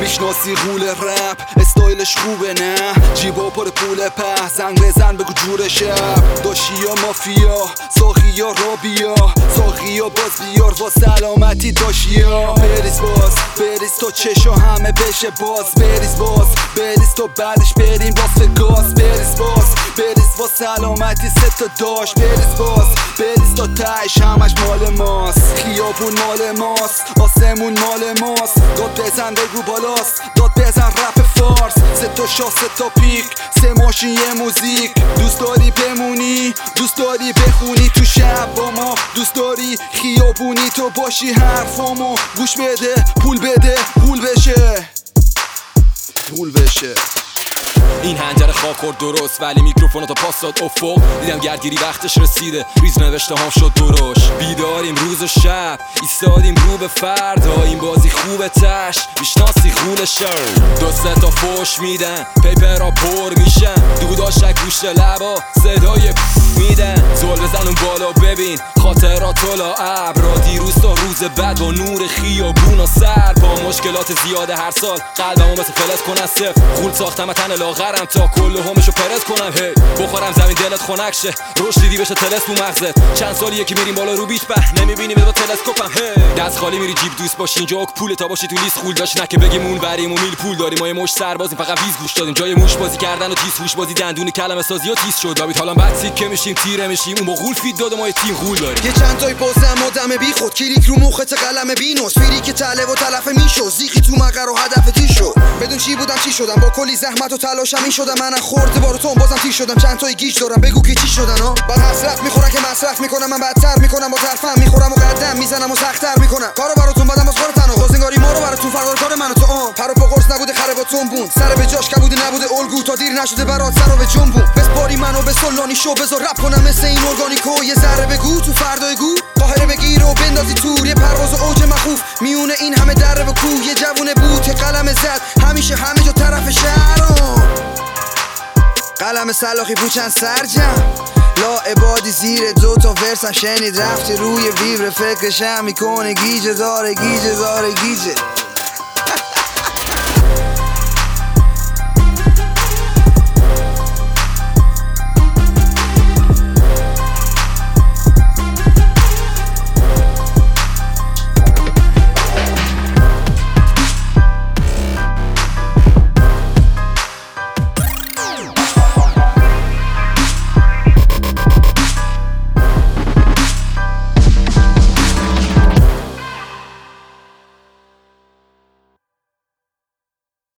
میشناسی غول رپ استایلش خوبه نه جیبا پر پول په زنگ بزن بگو جور شب داشیا مافیا ساقیا رابیا ساقیا باز بیار با سلامتی داشیا بریز تو چشا همه بشه باز بریز تو بعدش بریم واسه گاز بریز با سلامتی ستا داشت بریز تا تایش همش مال ماست خیابون مال ماست آسمون مال ماست داد بزن بگو بالاست داد بزن رپ فارس ستا شاه ستا پیک سه ماشین یه موزیک دوست داری بمونی دوست داری بخونی تو شب با ما دوست داری خیابونی تو باشی حرفامو گوش بده پول بده پول بشه این هنجر خاکورد درست ولی میکروفونو تا پاس داد افق دیدم گردگیری وقتش رسیده ریز نوشته هم شد درش بیداریم روز و شب ایستادیم رو به فردا این بازی خوبه تش میشناسی خول شر دو سه تا فوش میدن پیپر را پر میشن دوداشک گوشت لبا صدای میدن زل بزن اون بالا ببین خاطرات طلا ابرا دیروز تا روز بعد با نور خیابون و سر با مشکلات زیاده هر سال قلبمو مثل فلز کنن صفر خول ساختم تن لاغرم تا کل همشو پرز کنم هی بخورم زمین دلت خنک شه روش دیدی بشه تلس تو مغزت چند سالیه که میریم بالا رو بیت به نمیبینی با تلسکوپم هی دست خالی میری جیب دوست باشی اینجا اوک پول تا باشی تو لیست خول داشت نه که بگیم اون بریم و میل پول داریم ما یه مش سربازیم فقط ویز گوش دادیم جای موش بازی کردن و تیز هوش بازی دندون کلمه سازی و تیز شد داوید حالا بعد سیکه میشیم تیره میشیم اون با غول فید داد ما یه تیم غول داریم یه چند تای بازم آدم بی خود کلیک رو مخت قلم بینوس فیری که طلب و تلف میشو زیخی تو مقر و هدف تی شو بدون چی بودم چی شدم با کلی زحمت و تلاشم این شدم من خورده بارو تو بازم تیر شدم چند تای گیج دارم بگو که چی شدن ها بعد حسرت میخورن که مصرف میکنم من بدتر میکنم با طرفم میخورم و قدم میزنم و سخت‌تر میکنم کارو براتون بعدم از خور تنها بازنگاری ما رو براتون فرار کار من و تو پر و پا قرص نبوده خره با تنبون سر به جاش کبوده نبوده الگو تا دیر نشده برات سر به جنبون بسپاری منو به سلانی شو بذار رپ کنم مثل این ارگانیکو یه ذره بگو تو فردای گو قاهره بگیر و بندازی تور یه پرواز و اوج مخوف میونه این همه دره و کوه یه جوونه بود که قلم زد همیشه همه جا طرف شهرام قلم سلاخی پوچن سرجم لا عبادی زیر دو تا ورسم شنید رفتی روی ویبر فکرشم میکنه گیجه داره گیجه